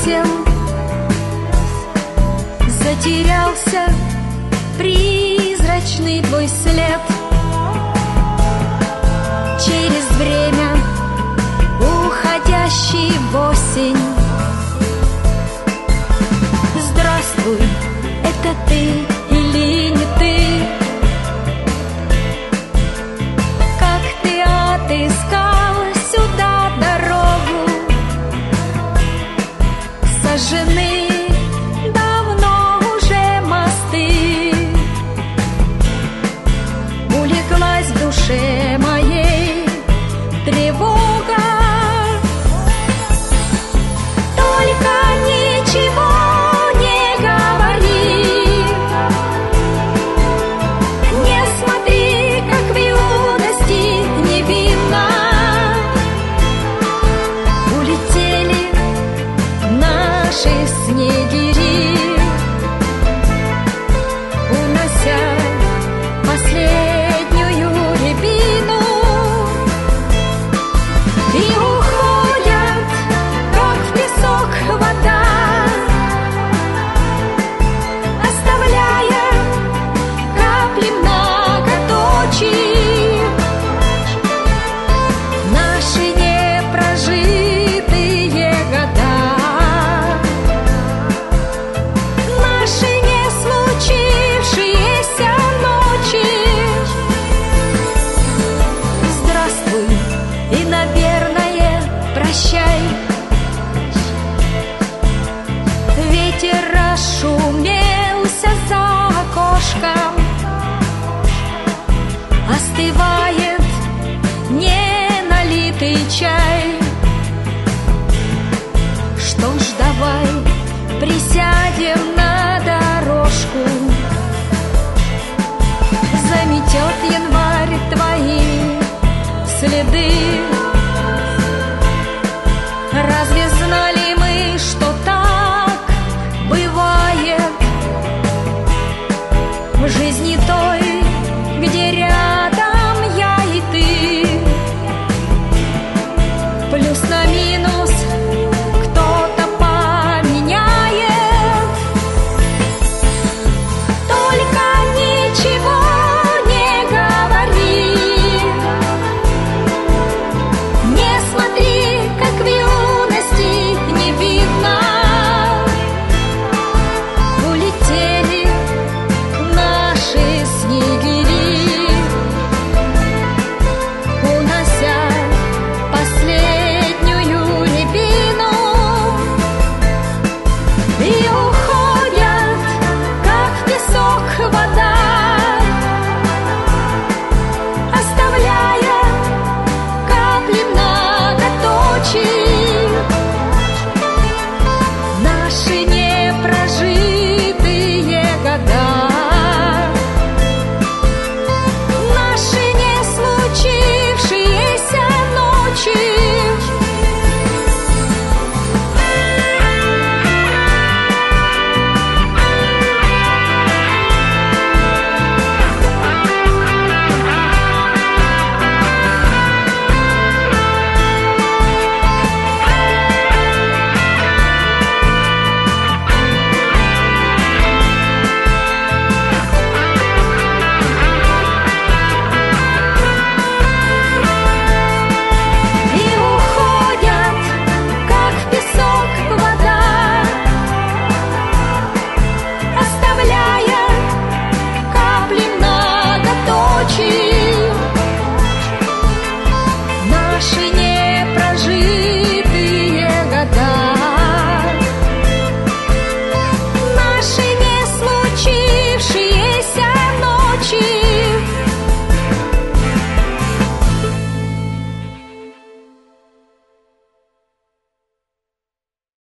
весел, затерялся призрачный твой след. Через время, уходящий в осень. Здравствуй, это ты или не ты? Как ты отыскал сюда дорогу? Сожжены давно уже мосты. Улеглась в душе моей тревога. Только ничего не говори, не смотри, как в юности невинно улетели наши снегири, унося последнюю рябину. И уходят, как в песок вода, оставляя капли многоточий. Наши непрожитые года, наши не случившиеся ночи. Здравствуй и, наверное, прощай. Ветер расшумелся за окошком, остывает неналитый чай. Что ж, давай присядем на дорожку, заметет январь твои следы.